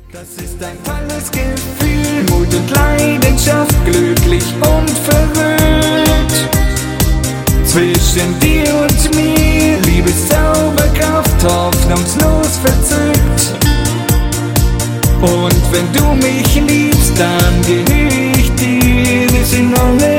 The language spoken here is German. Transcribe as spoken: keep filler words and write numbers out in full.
Das ist ein tolles Gefühl, Mut und Leidenschaft, glücklich und verrückt. Zwischen dir und mir, Liebeszauberkraft, hoffnungslos verzückt. Und wenn du mich liebst, dann gehör ich dir bis in alle